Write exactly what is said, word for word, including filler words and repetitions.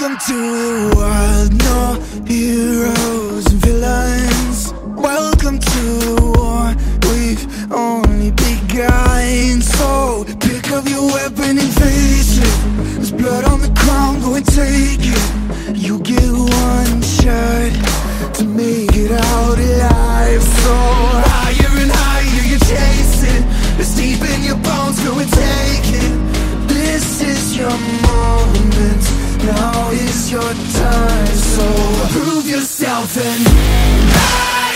Welcome to the world, no heroes and villains. Welcome to the war, we've only begun. So pick up your weapon and face it. There's blood on the ground, go and take it. You get one shot to make it out alive. So higher and higher you're chasing, it's deep in your bones, go and take it. This is your moment, now is your time. So prove yourself and rise.